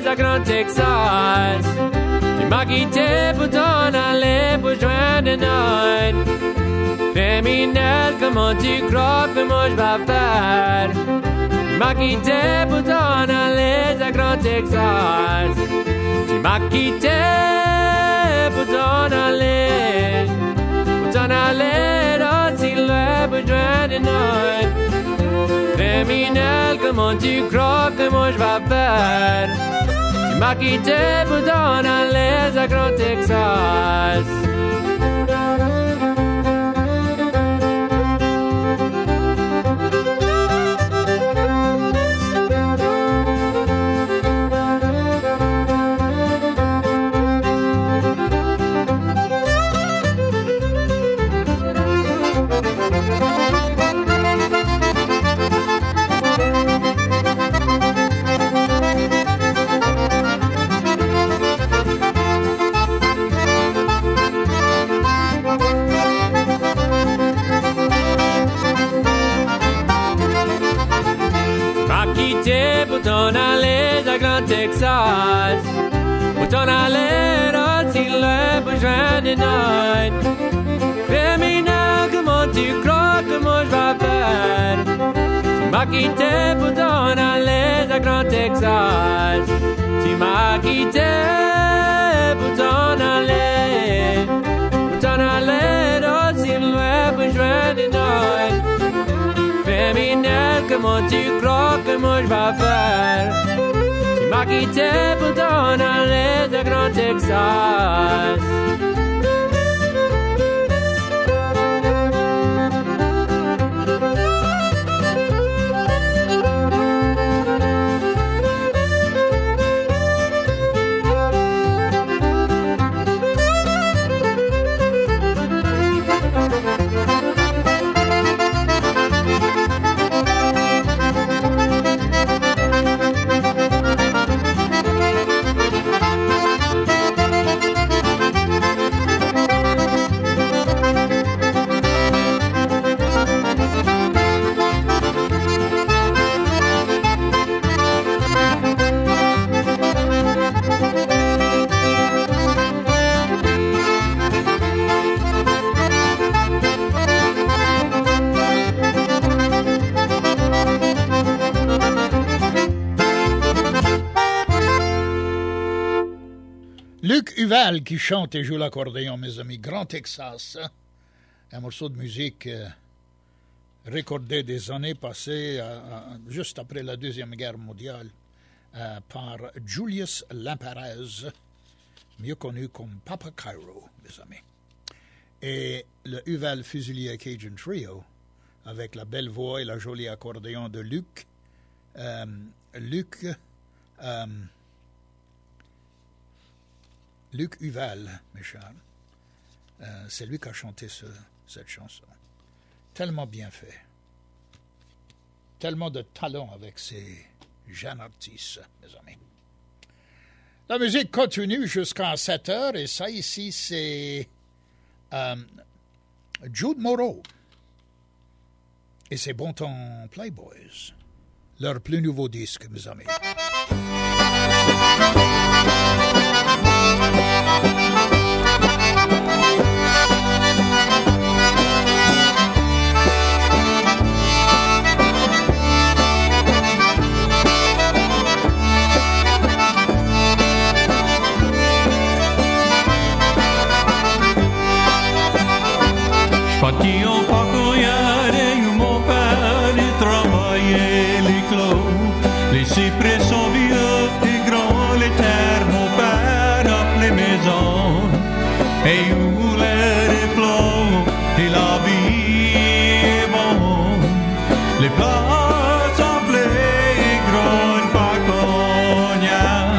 à Grand Texas. Tu m'as quitté pour t'en aller pour joindre Night. Criminel, comment tu crois que moi je vais faire? Tu m'as quitté pour t'en aller à Grand Texas. Tu m'as quitté pour t'en aller dans Sylvain pour joindre Night. Criminel, comment tu crois que moi je vais faire? Tu m'as quitté pour t'en aller à Grand Texas. Pour t'en aller à Grand Texas, pour t'en aller dans Sylvain pour joindre Night. Criminel, comment tu crois que moi je vais faire? Tu m'as quitté pour t'en aller à Grand Texas. Tu m'as quitté pour t'en aller dans Sylvain pour joindre Night. Criminel, comment tu crois que moi je vais faire? Tu m'as quitté pour t'en aller à Grand Texas. Luc Huval qui chante et joue l'accordéon, mes amis. Grand Texas, un morceau de musique recordé des années passées, juste après la Deuxième Guerre mondiale, par Julius Lamparez, mieux connu comme Papa Cairo, mes amis. Et le Huval Fusilier Cajun Trio, avec la belle voix et la jolie accordéon de Luc. Luc Huval, mes chers, c'est lui qui a chanté cette chanson. Tellement bien fait. Tellement de talent avec ces jeunes artistes, mes amis. La musique continue jusqu'à 7 heures et ça ici, c'est Jude Moreau et ses Bon Temps Playboys. Leur plus nouveau disque, mes amis. Parti en vacances et mon père il travaillait les clos. Les cyprès sont vieux et grands, les terres mon père appelait maison. Et où l'air est clos et la vie est bonne. Les places appelées grandes pacognas.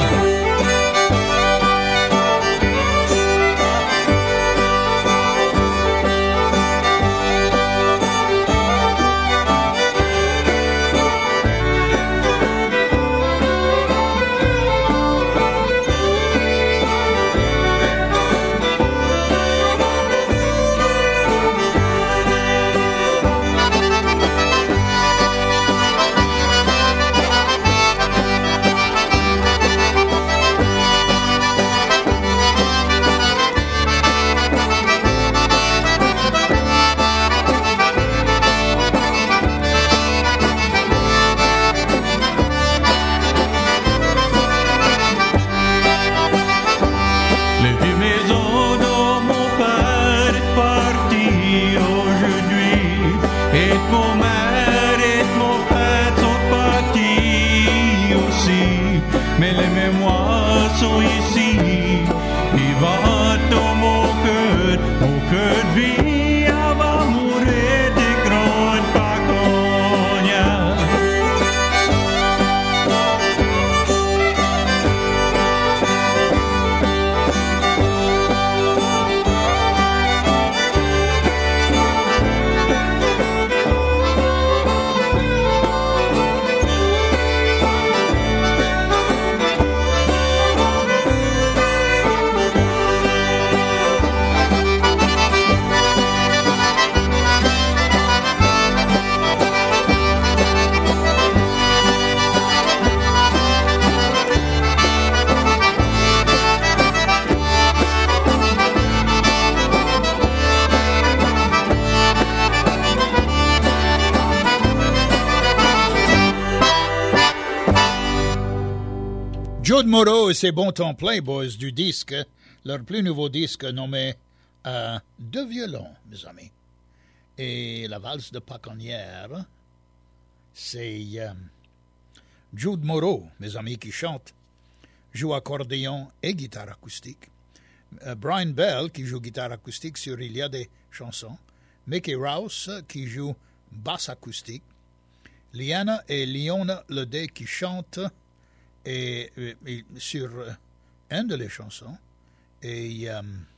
que de vie avant mourir des grands paconia. Jude Moreau et ses bons temps Playboys du disque, leur plus nouveau disque nommé Deux violons, mes amis. Et la valse de Paconnière, c'est Jude Moreau, mes amis, qui chante, joue accordéon et guitare acoustique. Brian Bell, qui joue guitare acoustique sur Il y a des chansons. Mickey Rouse, qui joue basse acoustique. Liana et Leona Ledé, qui chantent et sur une de les chansons, et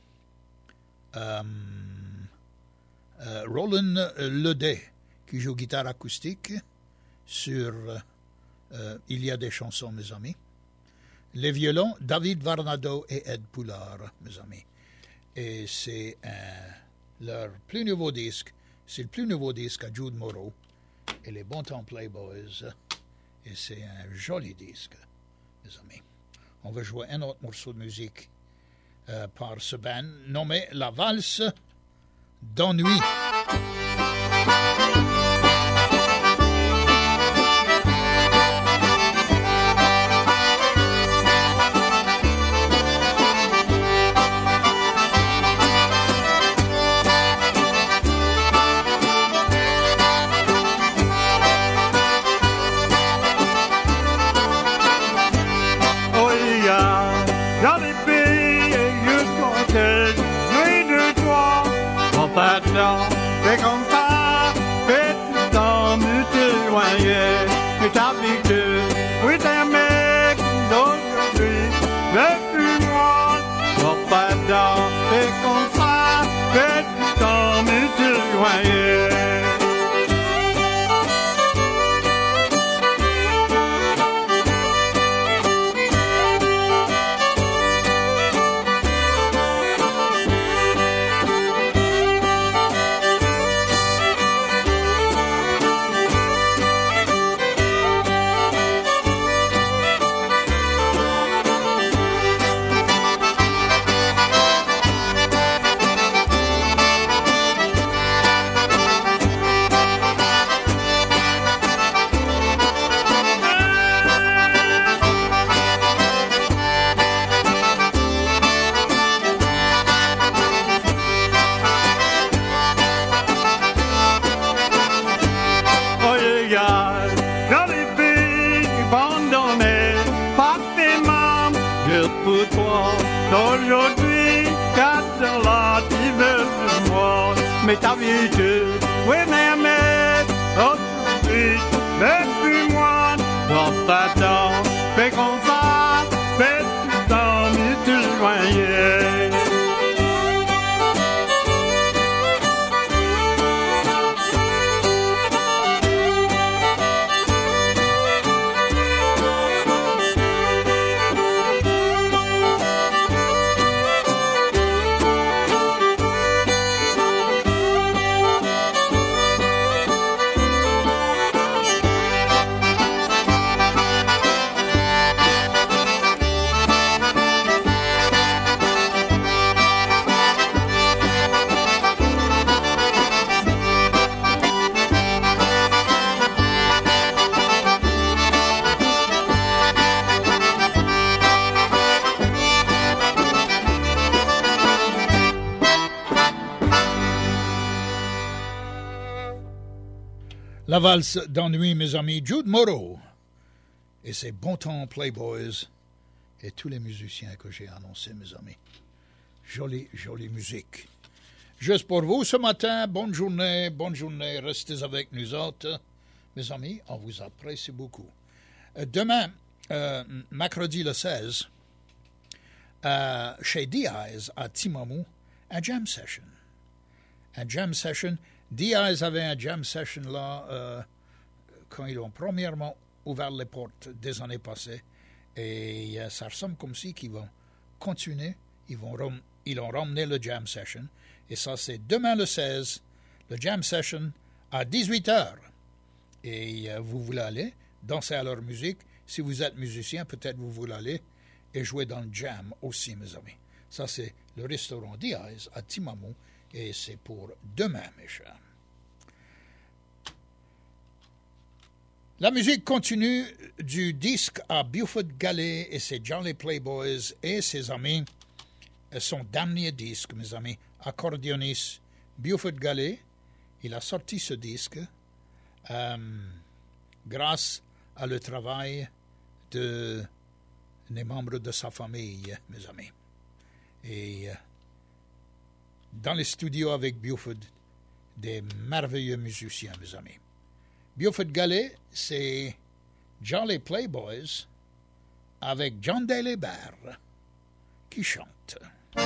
Roland Ledé qui joue guitare acoustique sur Il y a des chansons, mes amis. Les violons, David Varnado et Ed Poulard, mes amis. Et c'est leur plus nouveau disque, c'est le plus nouveau disque à Jude Moreau et les bons temps Playboys, et c'est un joli disque, mes amis. On va jouer un autre morceau de musique par ce band nommé La Valse d'Ennui. C'est comme ça, fais tout le temps, me t'éloigner. Mais t'habitues, oui t'es mec d'aujourd'hui, depuis moi. Sors pas dedans, c'est comme ça, fais tout le temps, me t'éloigner. Aujourd'hui, quatre là, tu veux de moi. Mais t'habitues, oui, mais aujourd'hui, depuis moi. Prends pas de temps, fais comme ça, fais tout le temps, mais tu loigner. La valse d'ennui, mes amis, Jude Moreau et ses bons temps Playboys et tous les musiciens que j'ai annoncés, mes amis. Jolie musique. Juste pour vous ce matin, bonne journée, restez avec nous autres. Mes amis, on vous apprécie beaucoup. Demain, mercredi le 16, chez D-Eyes à Timamou, un jam session. Un jam session. D-Eyes avait un jam session là quand ils ont premièrement ouvert les portes des années passées. Et ça ressemble comme si qu'ils vont continuer. Ils ont ramené le jam session. Et ça, c'est demain le 16, le jam session à 18h. Et vous voulez aller danser à leur musique. Si vous êtes musicien, peut-être vous voulez aller et jouer dans le jam aussi, mes amis. Ça, c'est le restaurant D-Eyes à Timamou. Et c'est pour demain, mes chers. La musique continue du disque à Buford Galley et ses Jolly Playboys et ses amis. Son dernier disque, mes amis, accordéoniste Buford Galley. Il a sorti ce disque grâce à le travail des membres de sa famille, mes amis. Et dans les studios avec Buford, des merveilleux musiciens, mes amis. Buford Galley, c'est Jolly Playboys avec John Delébert qui chante.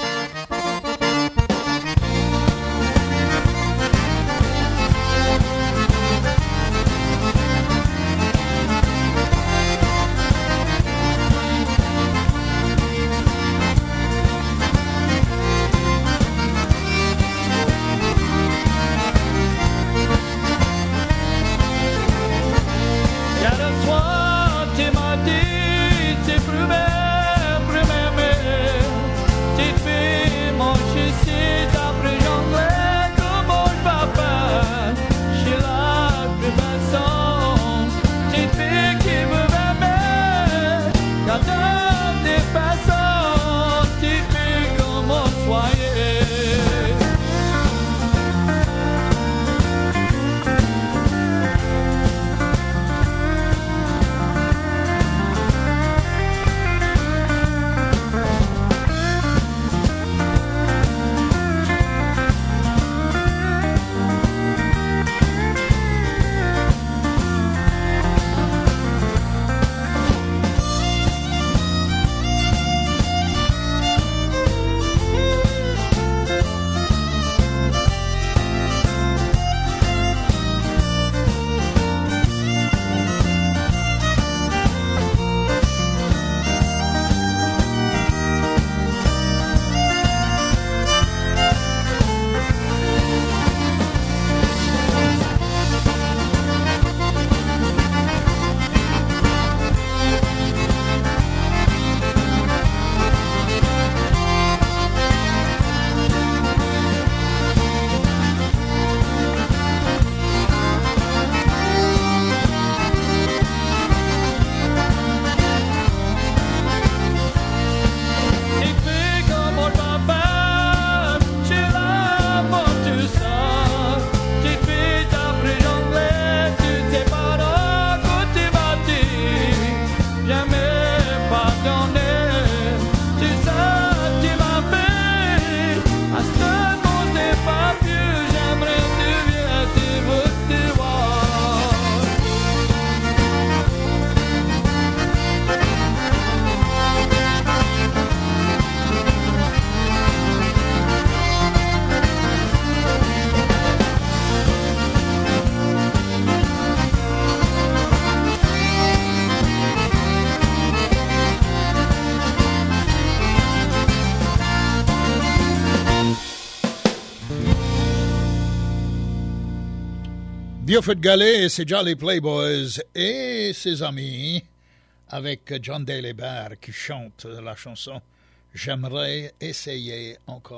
Buford Galley et ses Jolly Playboys et ses amis avec John Delébert qui chante la chanson « J'aimerais essayer encore ».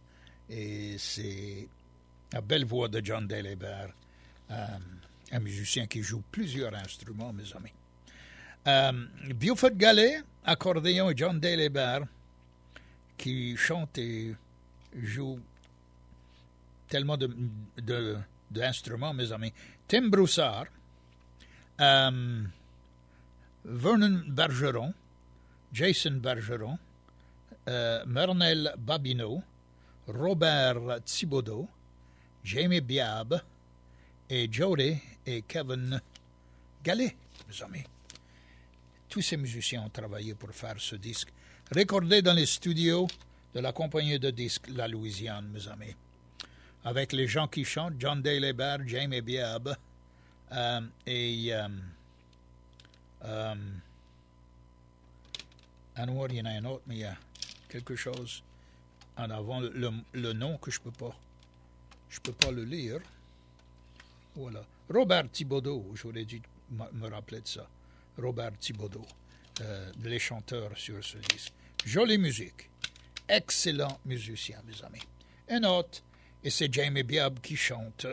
Et c'est la belle voix de John Delébert, un musicien qui joue plusieurs instruments, mes amis. Buford Galley, accordéon, et John Delébert qui chante et joue tellement d'instruments, mes amis. Tim Broussard, Vernon Bergeron, Jason Bergeron, Mernel Babineau, Robert Thibodeau, Jamie Biab et Jody et Kevin Gallet, mes amis. Tous ces musiciens ont travaillé pour faire ce disque, recordé dans les studios de la compagnie de disques La Louisiane, mes amis. Avec les gens qui chantent, John Daly-Baird, Jamie Biab et Anwar, il y en a un autre, mais il y a quelque chose en avant, le nom que je peux pas le lire. Voilà. Robert Thibodeau, j'aurais dû me rappeler de ça. Robert Thibodeau, les chanteurs sur ce disque. Jolie musique. Excellent musicien, mes amis. Un autre, et c'est Jamie Biab qui chante.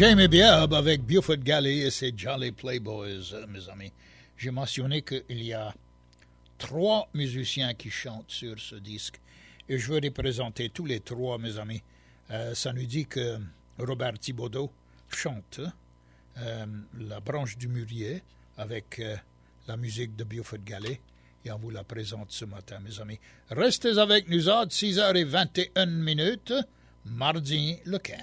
Jamie Bibb avec Buford Galley et ses Jolly Playboys, mes amis. J'ai mentionné qu'il y a 3 musiciens qui chantent sur ce disque et je veux les présenter tous les 3, mes amis. Ça nous dit que Robert Thibodeau chante la branche du mûrier avec la musique de Buford Galley et on vous la présente ce matin, mes amis. Restez avec nous autres, 6h21, mardi le 15.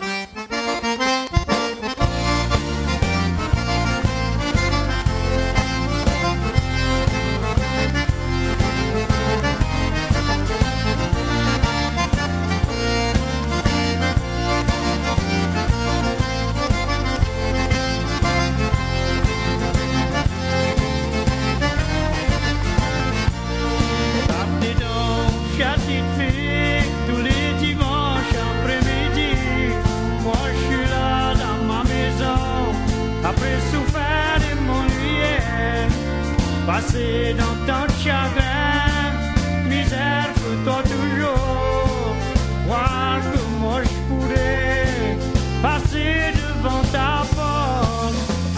Passer dans tant de chagrin, misère pour toi toujours. Voir comment je pourrais passer devant ta porte.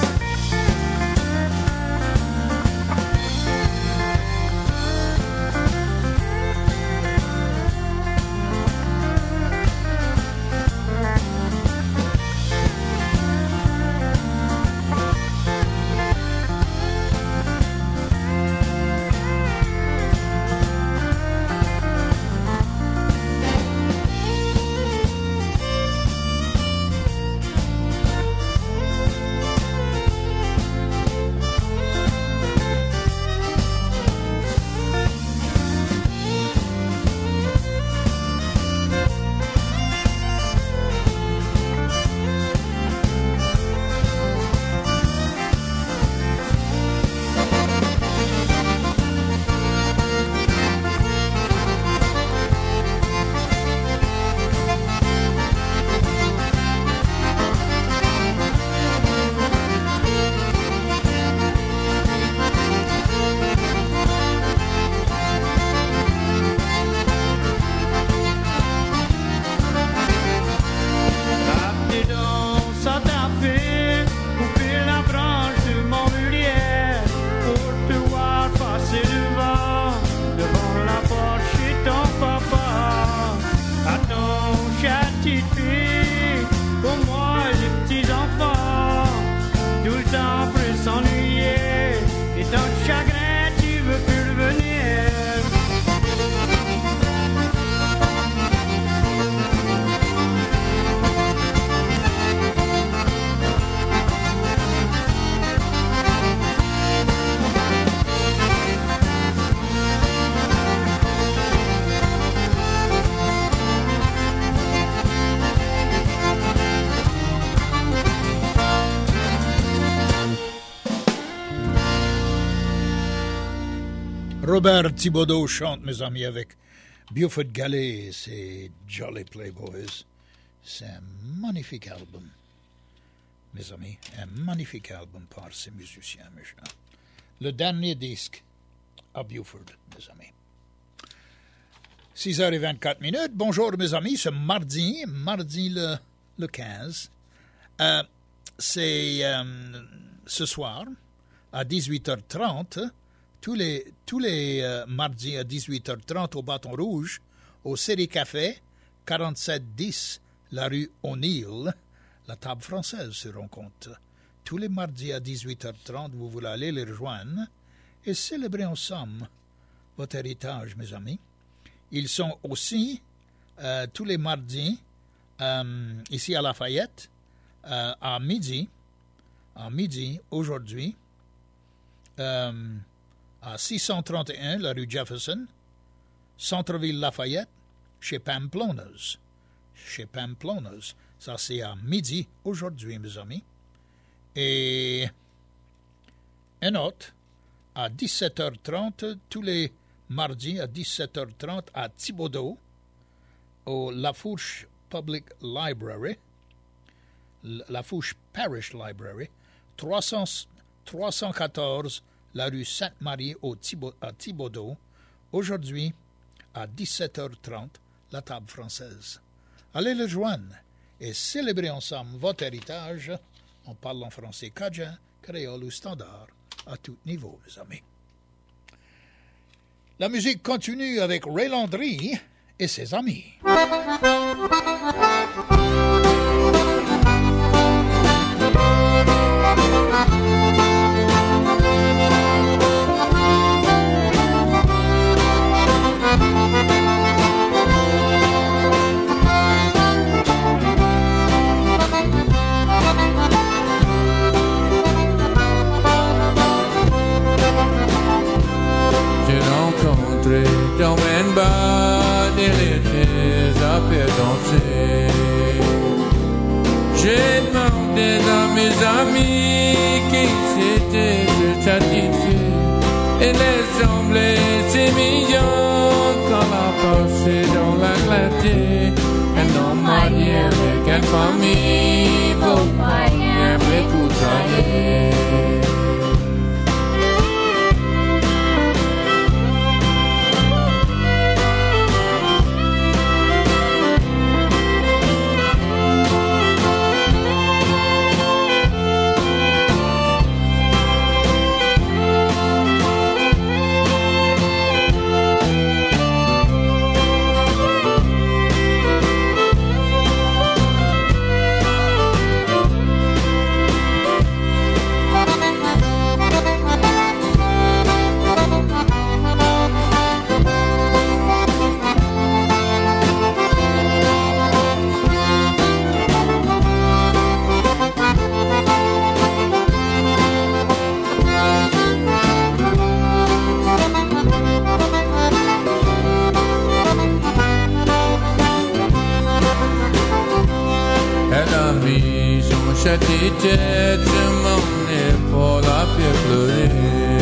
Robert Thibodeau chante, mes amis, avec Buford Galley et ses Jolly Playboys. C'est un magnifique album, mes amis, un magnifique album par ces musiciens, mes chers. Le dernier disque à Buford, mes amis. 6h24. Bonjour, mes amis, c'est mardi le 15. C'est ce soir, à 18h30, tous les mardis à 18h30 au Bâton Rouge, au Série Café, 4710, la rue O'Neill, la table française se rencontre. Tous les mardis à 18h30, vous voulez aller les rejoindre et célébrer ensemble votre héritage, mes amis. Ils sont aussi tous les mardis ici à Lafayette, à midi, aujourd'hui, à 631, la rue Jefferson, Centre-Ville Lafayette, chez Pamplonas. Ça, c'est à midi aujourd'hui, mes amis. Et un autre, à 17h30, tous les mardis à 17h30, à Thibodeau, au Lafourche Public Library, Lafourche Parish Library, 314, la rue Sainte-Marie à Thibodeau, aujourd'hui à 17h30, la table française. Allez le joindre et célébrer ensemble votre héritage en parlant français cajun, créole ou standard à tout niveau, mes amis. La musique continue avec Ray Landry et ses amis. Dans une barre et l'été à faire danser. J'ai demandé à mes amis qui c'était de satisfait. Et les semblait si mignons quand la passé dans la clarté. Un homme marié avec une famille, beau moyen fait tout ça. Tête, je m'en ai pas la fait pleurer.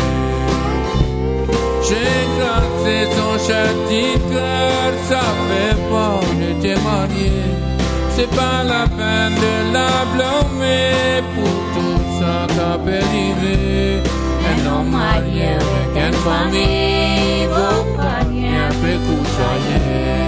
J'ai cassé son châti cœur, ça fait pas, j'étais marié. C'est pas la peine de la blâmer pour tout ça qu'a arrivé. Un homme marié avec une famille, vaut pas rien fait coucher.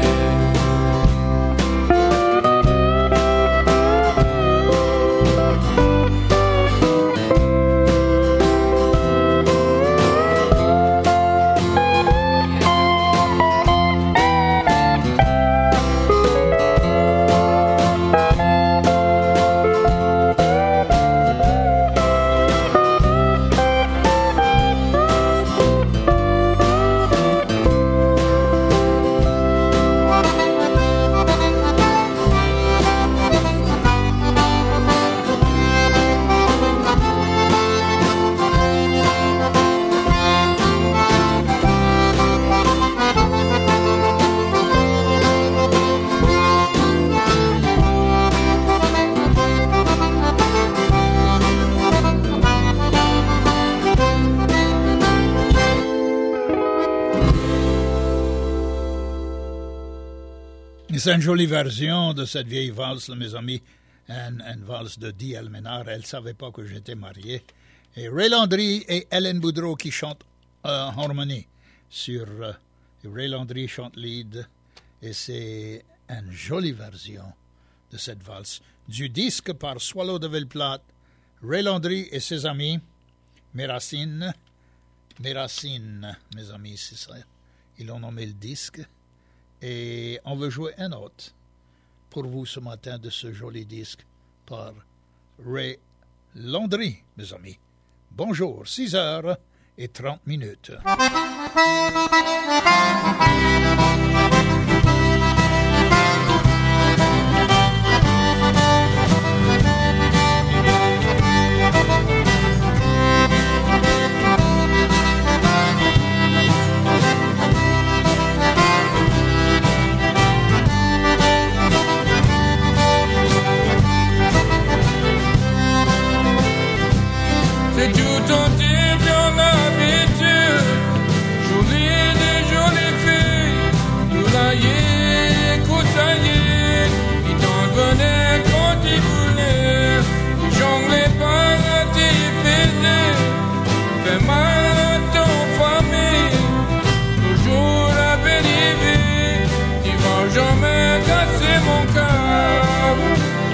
C'est une jolie version de cette vieille valse, mes amis, une valse de D.L. Ménard. Elle ne savait pas que j'étais marié. Et Ray Landry et Hélène Boudreau qui chantent en harmonie sur Ray Landry chante lead. Et c'est une jolie version de cette valse du disque par Swallow de Villeplate, Ray Landry et ses amis, Mes Racines, mes amis, c'est ça. Ils ont nommé le disque. Et on veut jouer un autre pour vous ce matin de ce joli disque par Ray Landry, mes amis. Bonjour, 6h30. C'est tout entier dans l'habitude. Jolie des jolies filles, nous l'aïe, coutaillé. Ils t'en venaient quand ils voulaient. Ils jonglaient par l'artificier. Fait mal à ton famille. Toujours à béliver. Tu vas jamais casser mon cœur.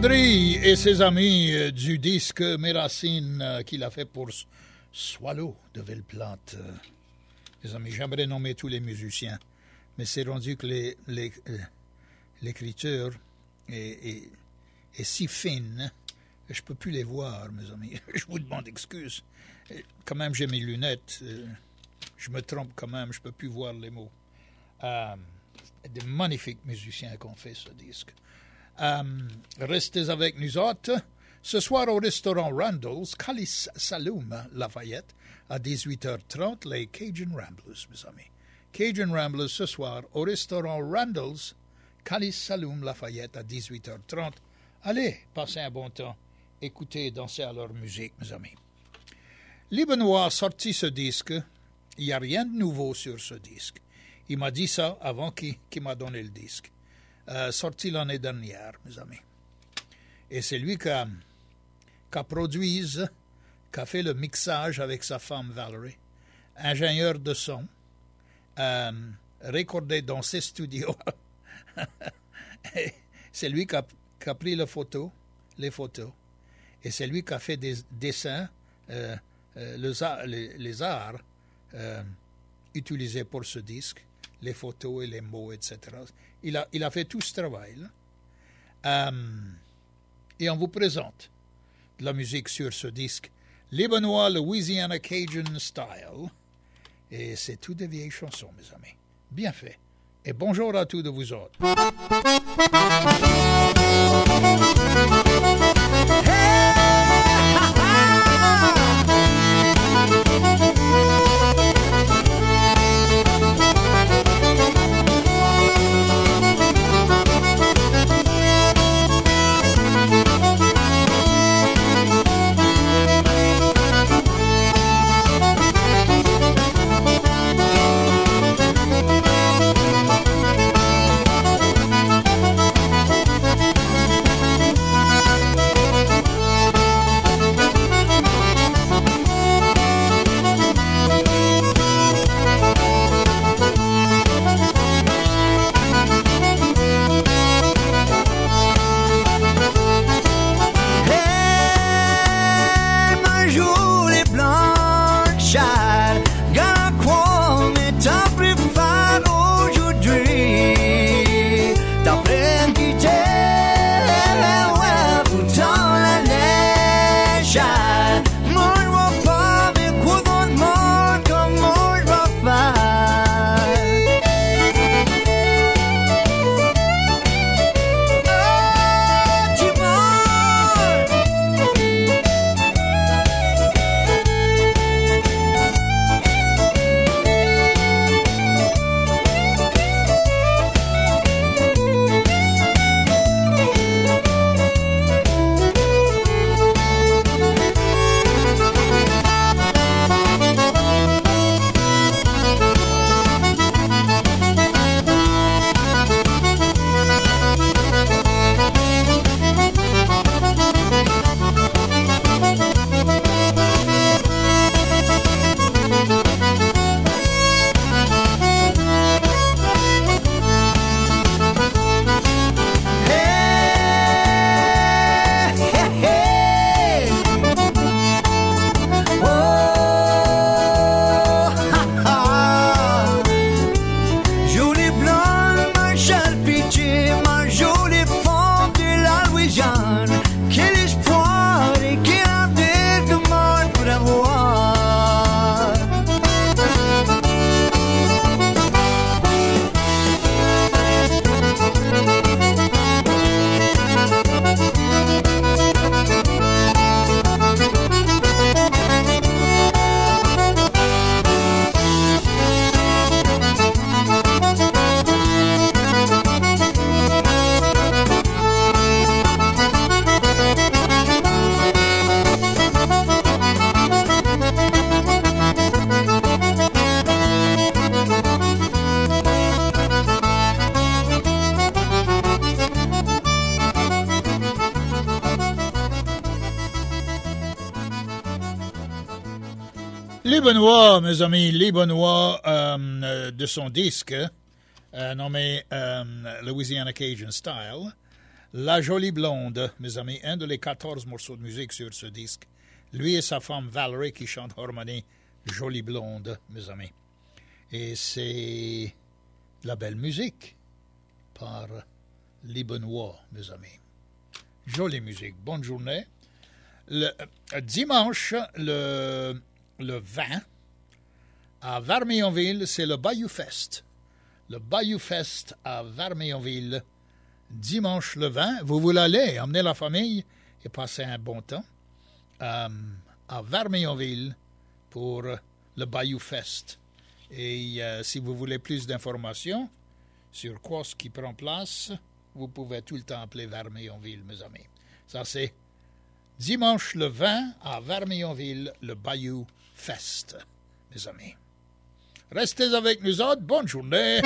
Landry et ses amis du disque Mes Racines qu'il a fait pour Swallow de Velleplante. Les amis, j'aimerais nommer tous les musiciens, mais c'est rendu que l'écriture est si fine, je ne peux plus les voir, mes amis. Je vous demande excuse. Quand même, j'ai mes lunettes. Je me trompe quand même, je ne peux plus voir les mots. Des magnifiques musiciens qui ont fait ce disque. Restez avec nous autres. Ce soir au restaurant Randall's, Calice Saloum, Lafayette, à 18h30, les Cajun Ramblers, mes amis. Cajun Ramblers ce soir au restaurant Randall's, Calice Saloum, Lafayette, à 18h30. Allez, passez un bon temps. Écoutez et dansez à leur musique, mes amis. Lee Benoit a sorti ce disque. Il n'y a rien de nouveau sur ce disque. Il m'a dit ça avant qu'il m'a donné le disque. Sorti l'année dernière, mes amis. Et c'est lui qui a produit, qui a fait le mixage avec sa femme Valerie, ingénieur de son, recordé dans ses studios. C'est lui qui a pris les photos, et c'est lui qui a fait des dessins, les arts utilisés pour ce disque, les photos et les mots, etc. Il a fait tout ce travail. Et on vous présente de la musique sur ce disque, Les Benoit Louisiana Cajun Style. Et c'est tout des vieilles chansons, mes amis. Bien fait. Et bonjour à tous de vous autres. Lee Benoit, mes amis, Lee Benoit, de son disque nommé Louisiana Cajun Style, La Jolie Blonde, mes amis, un de les 14 morceaux de musique sur ce disque. Lui et sa femme Valerie qui chantent harmonie, Jolie Blonde, mes amis. Et c'est la belle musique par Les Benoît, mes amis. Jolie musique, bonne journée. Dimanche, le 20, à Vermillonville, c'est le Bayou Fest. Le Bayou Fest à Vermillonville, dimanche le 20. Vous voulez aller, emmener la famille et passer un bon temps à Vermillonville pour le Bayou Fest. Et si vous voulez plus d'informations sur quoi ce qui prend place, vous pouvez tout le temps appeler Vermillonville, mes amis. Ça, c'est dimanche le 20 à Vermillonville, le Bayou Fest, mes amis. Restez avec nous autres. Bonne journée.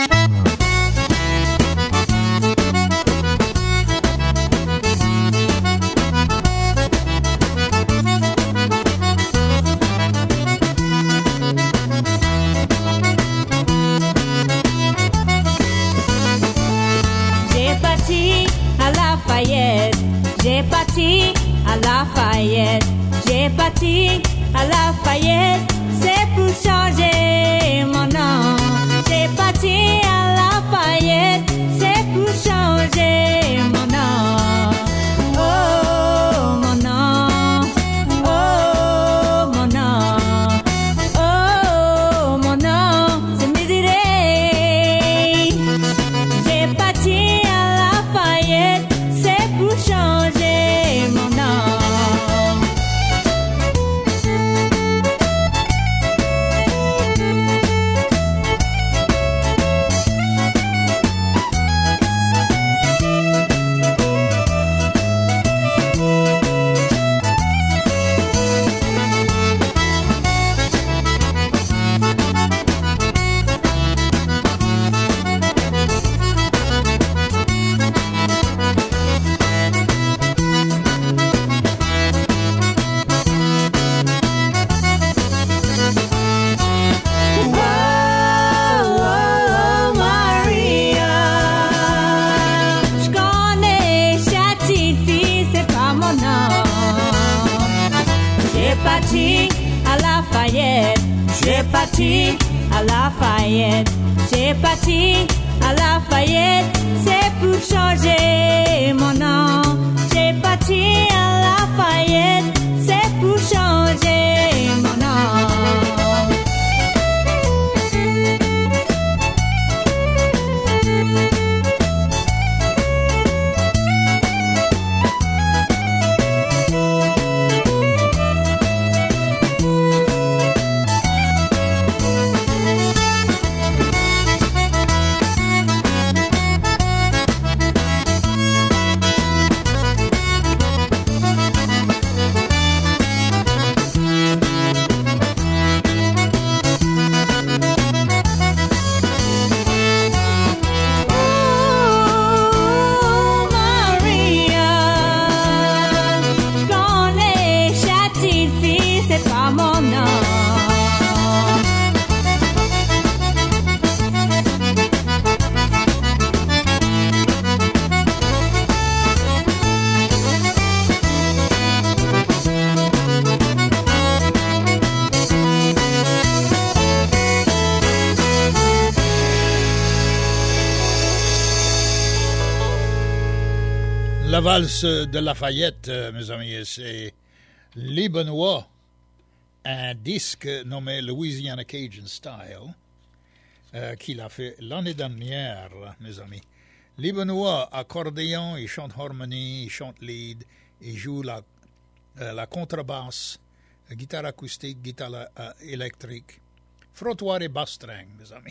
J'ai parti à Lafayette, j'ai parti à Lafayette, j'ai parti à Lafayette, c'est pour changer mon nom. J'ai parti à Lafayette, c'est pour changer mon nom. Oh mon nom, oh mon nom, oh mon nom, c'est Désiré. J'ai parti à Lafayette, c'est pour changer mon nom. J'ai parti à Lafayette, j'ai parti à Lafayette, c'est pour changer mon nom. J'ai parti à Lafayette, c'est pour changer mon nom. La valse de Lafayette, mes amis, c'est Les Benoît, un disque nommé Louisiana Cajun Style, qu'il a fait l'année dernière, mes amis. Les Benoît, accordéon, il chante harmonie, il chante lead, il joue la contrebasse, guitare acoustique, guitare électrique, frottoir et basse-string, mes amis.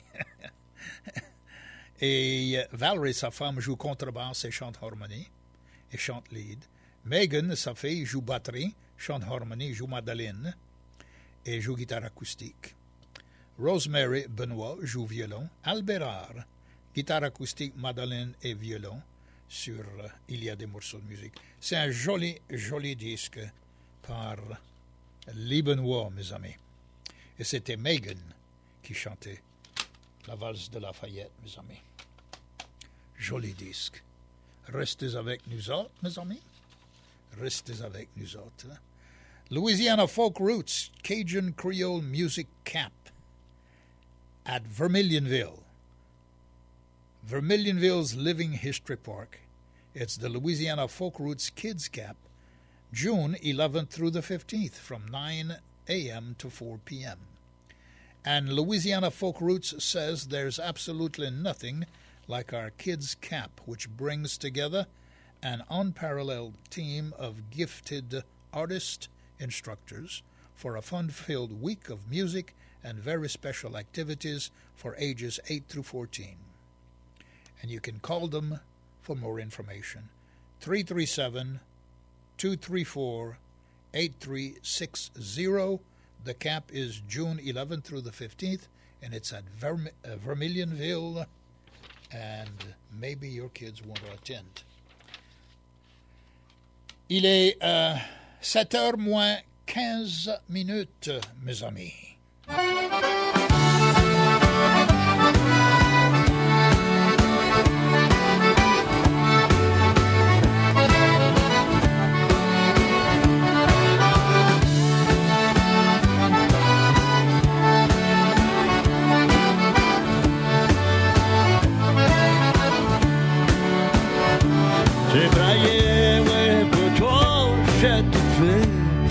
Et Valerie, sa femme, joue contrebasse et chante harmonie. Et chante lead. Megan, sa fille, joue batterie, chante harmonie, joue mandoline et joue guitare acoustique. Rosemary Benoît joue violon. Albérard, guitare acoustique, mandoline et violon sur Il y a des morceaux de musique. C'est un joli, joli disque par Les Benoît, mes amis. Et c'était Megan qui chantait la valse de Lafayette, mes amis. Joli disque. restez avec nous autres, mes amis. Restez avec nous autres. Hein? Louisiana Folk Roots Cajun Creole Music Camp at Vermilionville. Vermilionville's Living History Park. It's the Louisiana Folk Roots Kids Camp, June 11th through the 15th from 9 a.m. to 4 p.m. And Louisiana Folk Roots says there's absolutely nothing like our kids' camp, which brings together an unparalleled team of gifted artist instructors for a fun-filled week of music and very special activities for ages 8 through 14. And you can call them for more information. 337-234-8360. The camp is June 11th through the 15th, and it's at Vermilionville, and maybe your kids want to attend. Il est 7h moins 15 minutes, mes amis. J'ai braillé, ouais, pour toi, j'ai tout fait.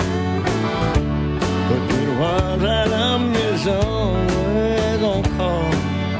Retour à la maison, ouais, encore.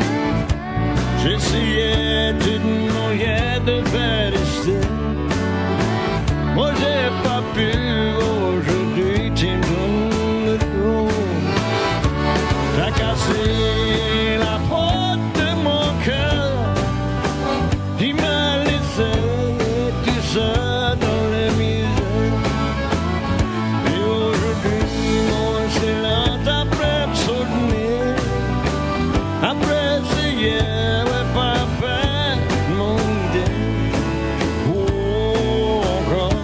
J'essayais d'une manière de faire rester. Moi, j'ai pas pu, aujourd'hui, tu me donnes le dos. T'as cassé la porte de mon cœur. Il m'a laissé seul dans les misères. Et aujourd'hui, mon silence après me soutenir. Après c'est hier, ouais, pas faire mon idée. Oh, encore.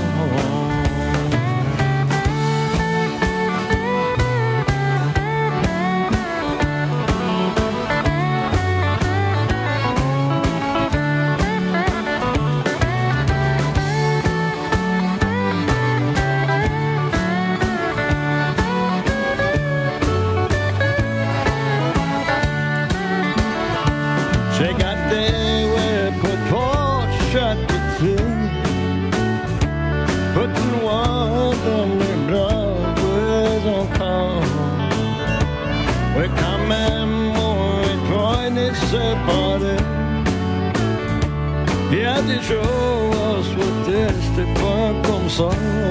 J'ai gardé, ouais, pour toi, chaque fille. Peu de noir dans mes bras, ouais, encore. Ouais, quand même, moi et toi, on est séparés. Il y a des jours à souhaiter, c'était pas comme ça.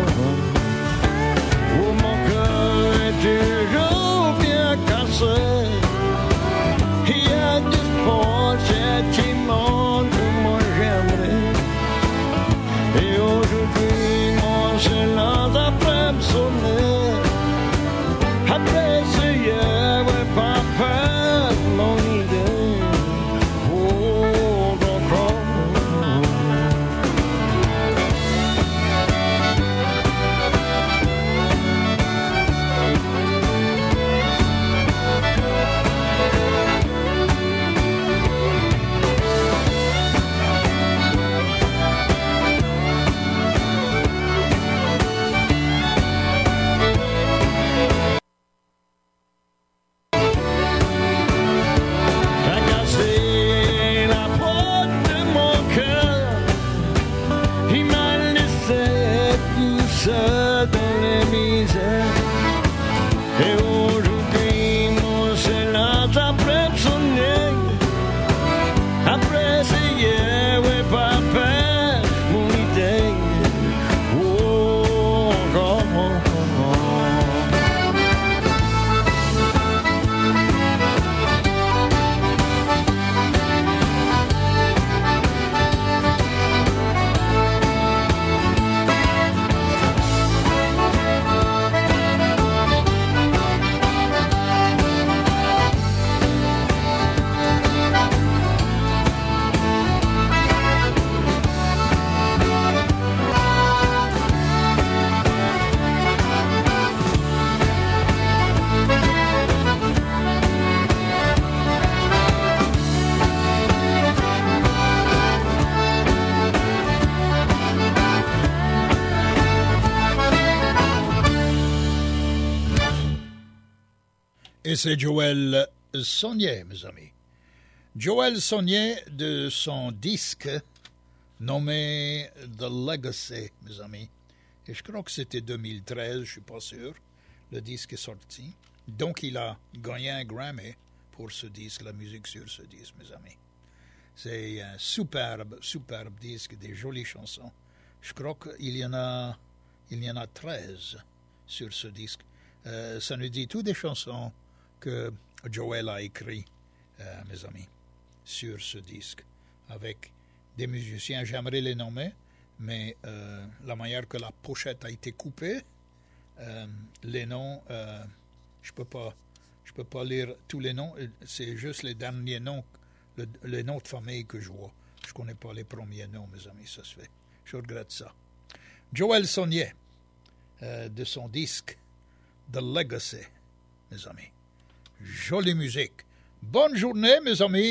Oh, mon cœur est toujours bien cassé. Il y a des sentiments que moi j'aimerais. Et aujourd'hui, mon silence après me sonner. Après c'est hier, ouais, pas peur, mon idée. Oh, encore. Et c'est Joël Saunier, mes amis. Joël Saunier de son disque nommé The Legacy, mes amis. Et je crois que c'était 2013, je suis pas sûr. Le disque est sorti. Donc il a gagné un Grammy pour ce disque, la musique sur ce disque, mes amis. C'est un superbe disque, des jolies chansons. Je crois qu'il y en a 13 sur ce disque. Ça nous dit toutes des chansons que Joël a écrites, mes amis, sur ce disque, avec des musiciens, j'aimerais les nommer, mais la manière que la pochette a été coupée, les noms, je peux pas lire tous les noms, c'est juste les derniers noms, les noms de famille que je vois. Je connais pas les premiers noms, mes amis, ça se fait. Je regrette ça. Joël Saunier, de son disque The Legacy, mes amis. Jolie musique. Bonne journée, mes amis.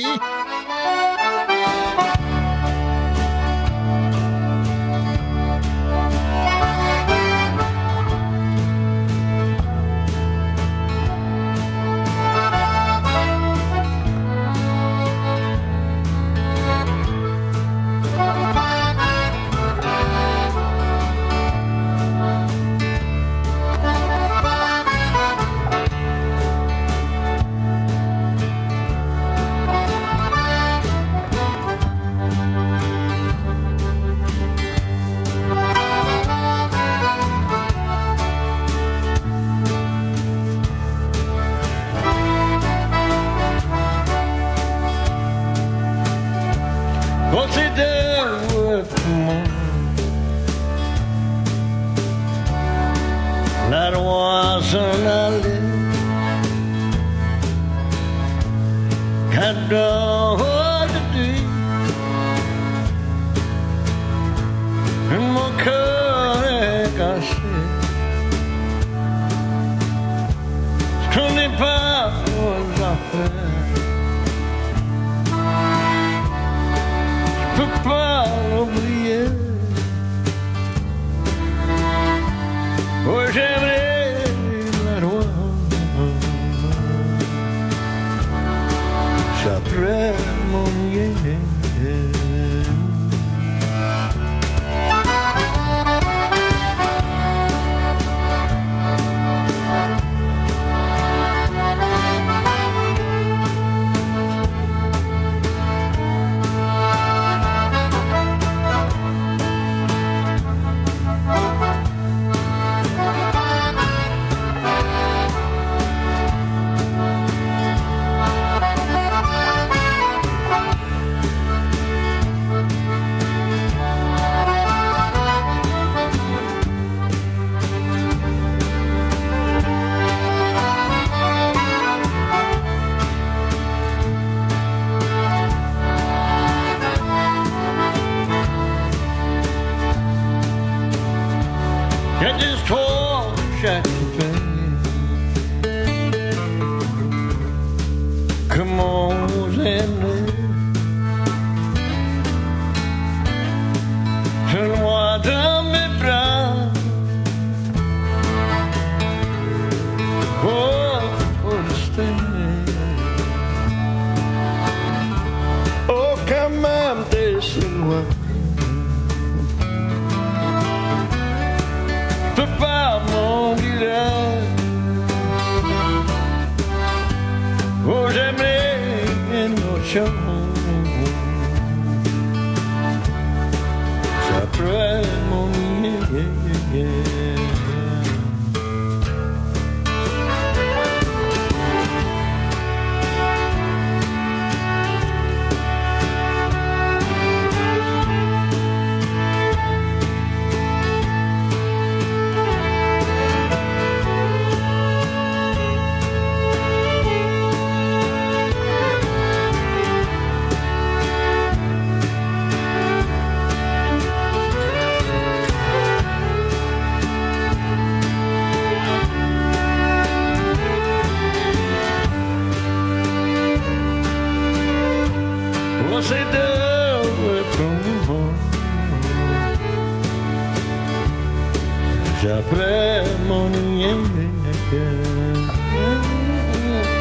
J'appelle mon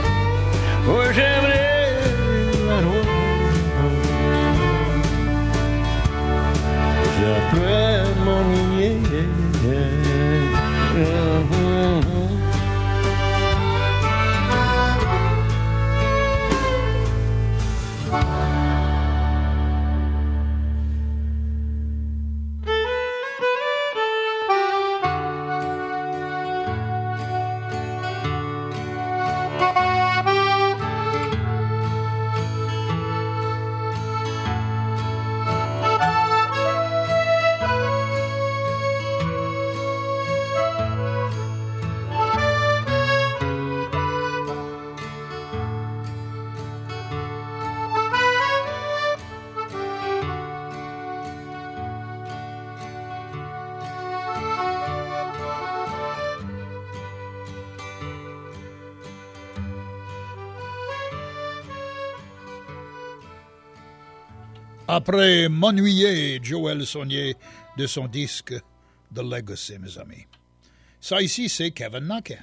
Oh, j'aimerais la voir. J'apprends m'ennuyer. Après m'ennuyer, Joël Saunier de son disque The Legacy, mes amis. Ça ici, c'est Kevin Naquin.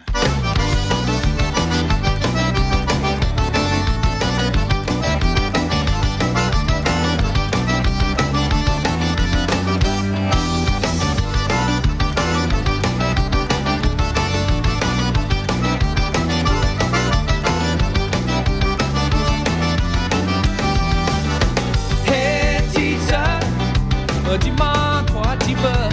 Dis-moi quoi tu veux.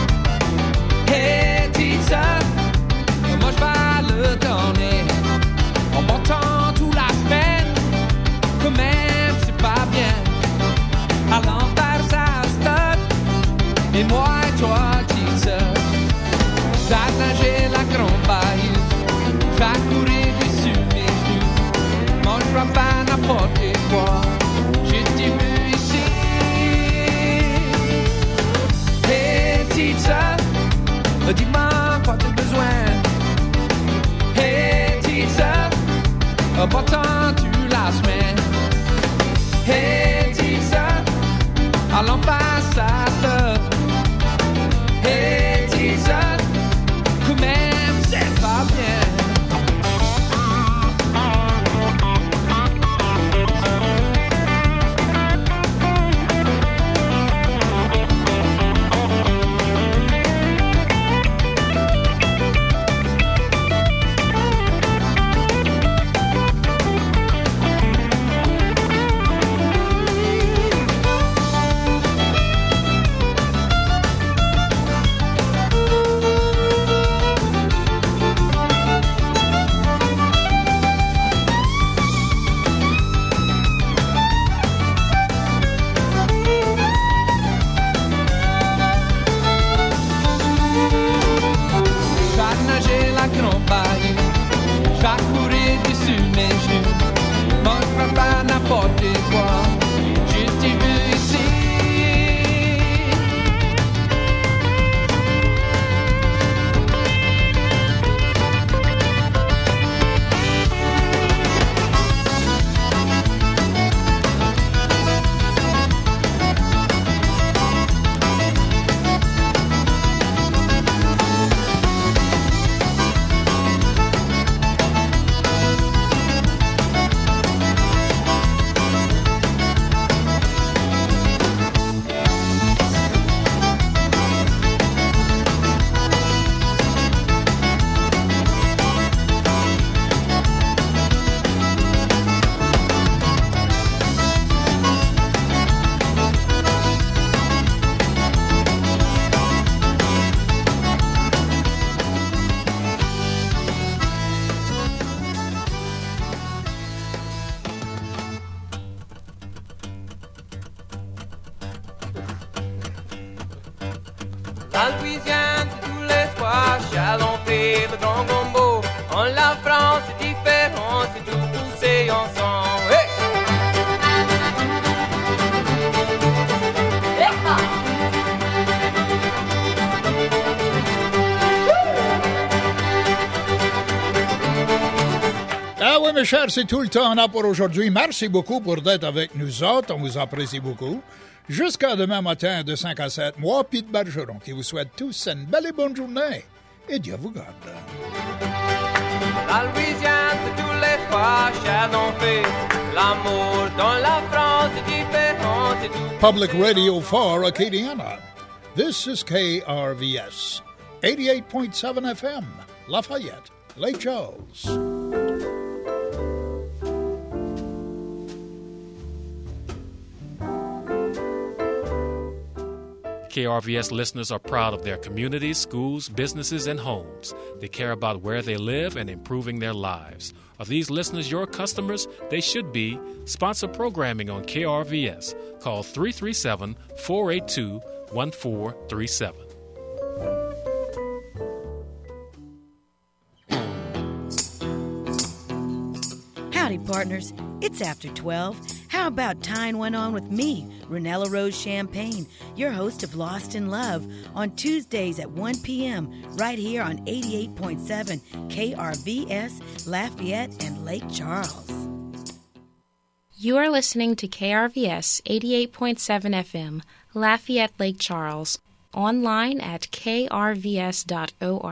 Hey, teacher, moi je vais le donner. En montant toute la semaine, quand même c'est pas bien. À l'envers ça stop. Et moi et toi, teacher, j'ai nagé la grande bayou. J'ai couru dessus mes genoux. Moi je vais faire n'importe quoi. J'ai dit teacher, dis-moi quoi t'as besoin. Hey teacher, pourtant-tu la semaine. Hey teacher, à l'ambassade. Hey teacher, quand même c'est pas bien. La Louisiane, c'est tous les soirs, chalenté, le grand gombo. En la France, c'est différent, c'est tout poussé ensemble. Hey! Ah oui, mes chers, c'est tout le temps qu'on a pour aujourd'hui. Merci beaucoup pour d'être avec nous autres. On vous apprécie beaucoup. Jusqu'à demain matin de 5 à 7, moi, Pete Bergeron, qui vous souhaite tous une belle et bonne journée. Et Dieu vous garde. La Louisiane, c'est tout tous les soirs, Chalon fait l'amour. Dans la France, c'est différent, c'est tout. Public radio for Acadiana. This is KRVS, 88.7 FM, Lafayette, Lake Charles. KRVS listeners are proud of their communities, schools, businesses, and homes. They care about where they live and improving their lives. Are these listeners your customers? They should be. Sponsor programming on KRVS. Call 337-482-1437. Howdy, partners. It's after 12. How about tying one on with me, Renella Rose Champagne, your host of Lost in Love, on Tuesdays at 1 p.m. right here on 88.7 KRVS, Lafayette, and Lake Charles. You are listening to KRVS 88.7 FM, Lafayette, Lake Charles, online at krvs.org.